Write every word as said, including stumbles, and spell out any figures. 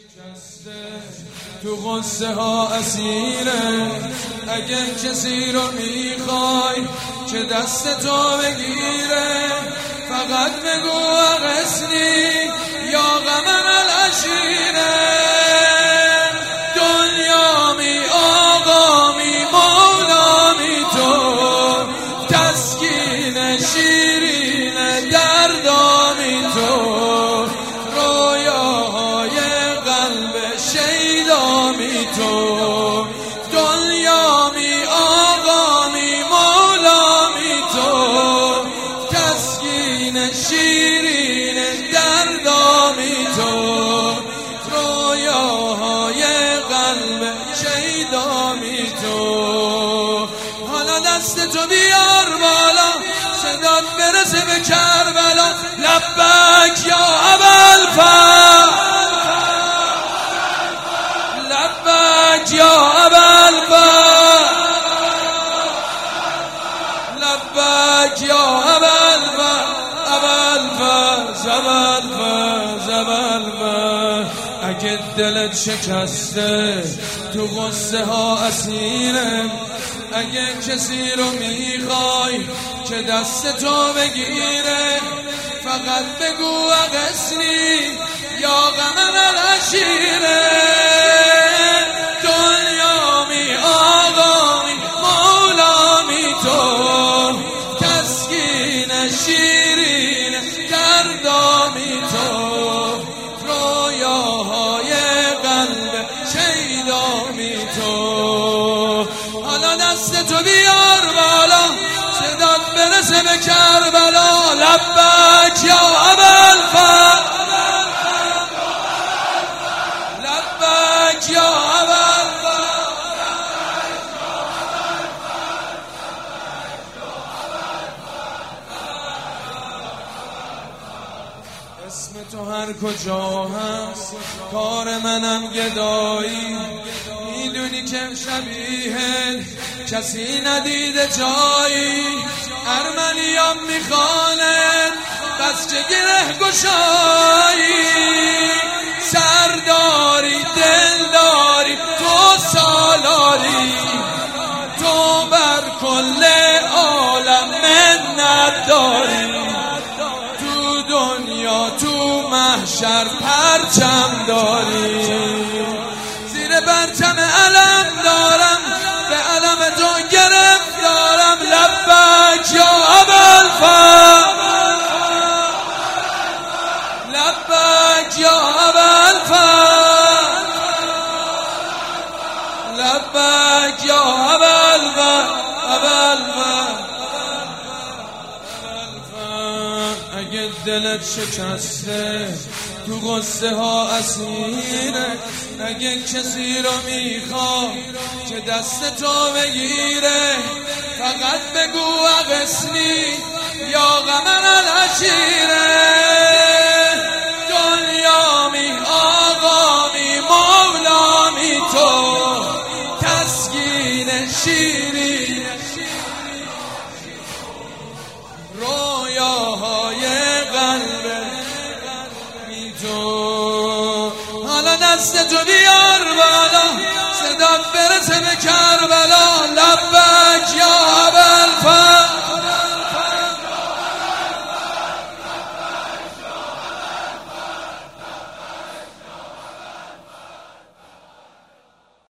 تو غصه ها اسیره، اگه کسی رو میخوای که دست تو بگیره، فقط بگو اغثنی یا قمر العشیره. دنیامی آقامی مولامی تو، تسکین شیرین دردامی تو، رویاهای قلب شیدامی تو. دنیامی آقامی مولامی تو، تسکین شیرین دردامی تو، رویاهای قلب شیدامی تو. حالا دست تو بیار بالا، صدات برسه به کربلا. لبک یا ابوالفضل، لبک یا ابوالفضل، لبک یا ابوالفضل، ابوالفضل، ابوالفضل، ابوالفضل. اگه دلت شکسته تو غصه ها اسیره، اگه کسی رو میخوای که دست تو بگیره، فقط بگو اغثنی یا قمر العشیره. دنیامی آقامی مولامی تو، تسکین شیرین دردامی تو، رویاهای قلب شیدامی تو. حالا دست تو بیار بالا، صدات برسه به کربلا. لبک یا ابوالفضل، لبک یا ابوالفضل. اسم تو هر کجا هست کار منم گدایی، میدونی که شبیه کسی ندیده جایی. ارمنیام میخواند بس که گره گشایی، سرداری دلداری تو سالاری، تو بر کل عالم منت داری. تو دنیا تو محشر پرچم داری، زیر پرچم علم دارم، به علم تو گرفتارم. لبک یا ابوالفضل، لبک یا ابوالفضل، لبک یا ابوالفضل، ابوالفضل. اگه دلت شکسته تو غصه ها اسیره، اگه کسی رو میخواد که دست تو بگیره، فقط بگو اغثنی یا قمر العشیره. دنیامی آقامی مولامی تو، تسکین شیرین رویاهای قلب تو. حالا دست تو بیار بالا، صدات برسه به کربلا.